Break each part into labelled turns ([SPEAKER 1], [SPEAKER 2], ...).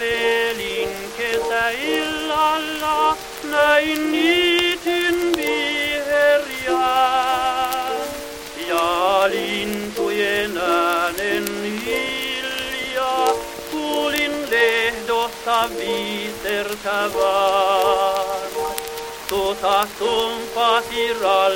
[SPEAKER 1] kävelin kesäillalla, näin niityn viheriän. Ja lintujen äänen hiljaa, kuulin lehdossa viisertävän. Tuta tumpasi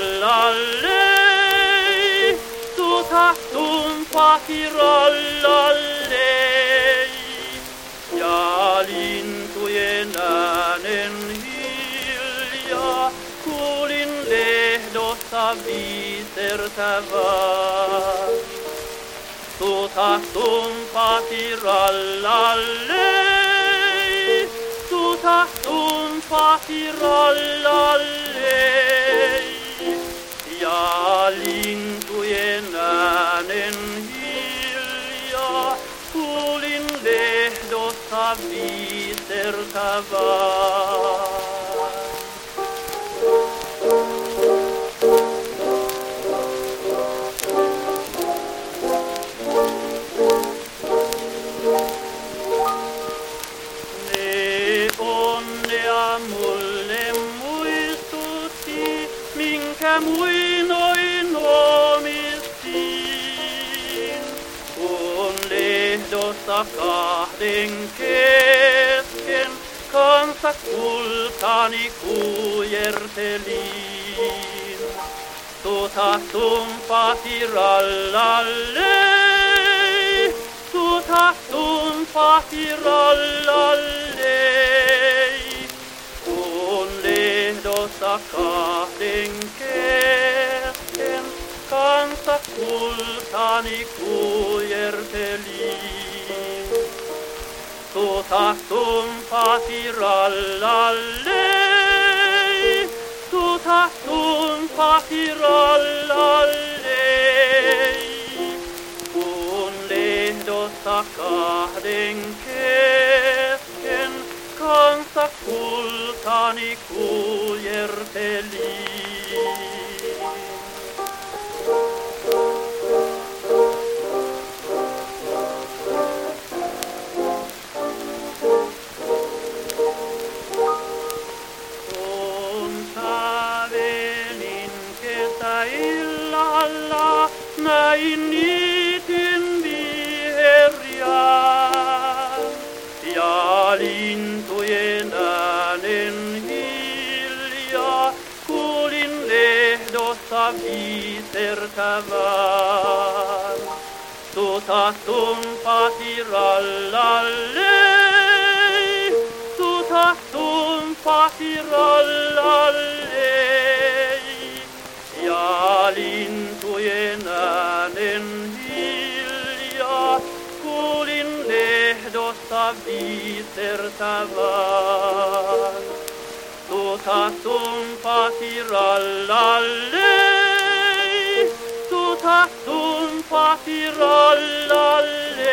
[SPEAKER 1] rallallei, tuta tumpasi rallallei. Ja lintujen äänen hiljaa, kuulin lehdossa viisertävän. Tuta tumpasi rallallei, tuta tumpasi rallallei. Ja lintujen äänen hiljaa, kuulin lehdossa viisertävän. Mulle muistutti, minkä muinoin omistin, kun lehdossa kahden kesken kanssa kultani kujertelin. Tuta tumpasi rallallei, tuta tumpasi rallallei. Lehdossa kahden kesken kanssa kultani kujertelin. Tuta tumpasi rallallei, tuta tumpasi rallallei. Kun lehdossa kahden kesken kanssa kultani kujertelin. Kun kävelin kesäillalla, näin niityn viheriän. Ja lintujen äänen hiljaa, kuulin lehdossa viisertävän. Tuta tumpasi rallallei, tuta tumpasi rallallei. Ja lintujen äänen hiljaa, kuulin lehdossa viisertävän. Tuta tumpasi rallallei, tuta tumpasi rallallei.